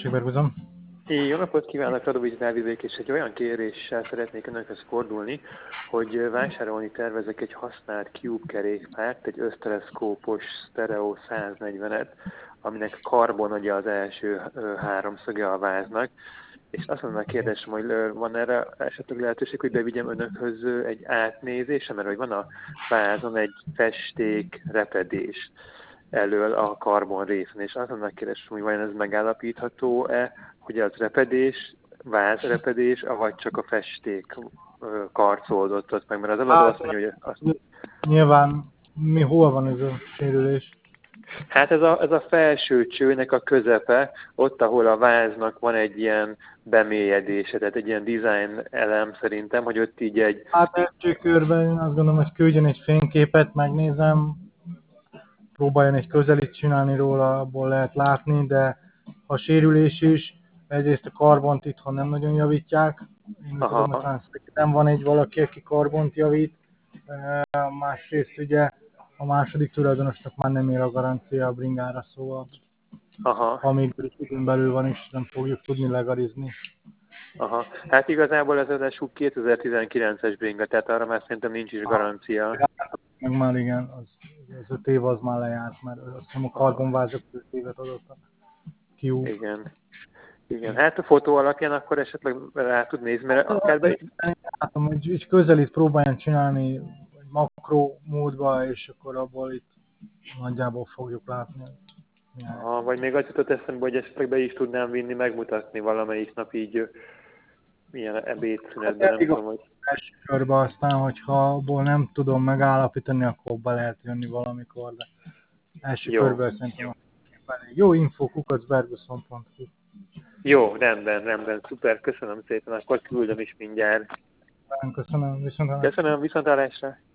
tessék, Berguzom. Jó napot kívánok, Radovics Dávidék, és egy olyan kéréssel szeretnék önökhöz fordulni, hogy vásárolni tervezek egy használt Cube kerékpárt, egy összteleszkópos Stereo 140-et, aminek karbon ugye az első háromszöge a váznak, és azt mondanak, kérdésem, hogy van erre esetleg lehetőség, hogy bevigyem önökhöz egy átnézésre, mert hogy van a vázon egy festék repedés elől a karbon részen, és azt mondanak, kérdésem, hogy vajon ez megállapítható-e, hogy az repedés, vázrepedés, vagy csak a festék karcolódott ott meg, mert az eladó azt mondja, hogy azt... Nyilván, hol van ez a sérülés? Hát ez a felső csőnek a közepe, ott, ahol a váznak van egy ilyen bemélyedése, tehát egy ilyen design elem szerintem, hogy ott így egy... Hát első körben én azt gondolom, hogy küldjön egy fényképet, megnézem, próbáljon egy közelít csinálni róla, abból lehet látni, de ha sérülés is, egyrészt a karbont itthon nem nagyon javítják. Én úgy tudom, hogy nem van egy valaki, aki karbont javít. Másrészt ugye a második tulajdonosnak már nem ér a garancia a bringára, szóval amíg időn belül van is, nem fogjuk tudni legalizni. Hát igazából ez az 2019-es bringa, tehát arra már szerintem nincs is garancia. Meg már igen, az 5 év az már lejárt, mert azt hiszem a karbonvázak 5 évet adott a Cube. Igen, hát a fotó alapján akkor esetleg rá tud nézni, mert akár be... Látom, hogy így közelít próbáljon csinálni makró módba, és akkor abból itt nagyjából fogjuk látni. Vagy még azt jutott eszembe, hogy esetleg be is tudnám vinni, megmutatni valamelyik nap így ilyen ebédszünetben, nem tudom, hogy... Első körben aztán, hogyha abból nem tudom megállapítani, akkor be lehet jönni valamikor, de első körben szerintem jó info, kukacberguson.hu. Jó, rendben, szuper, köszönöm szépen, akkor küldöm is mindjárt. Köszönöm, viszontlátásra.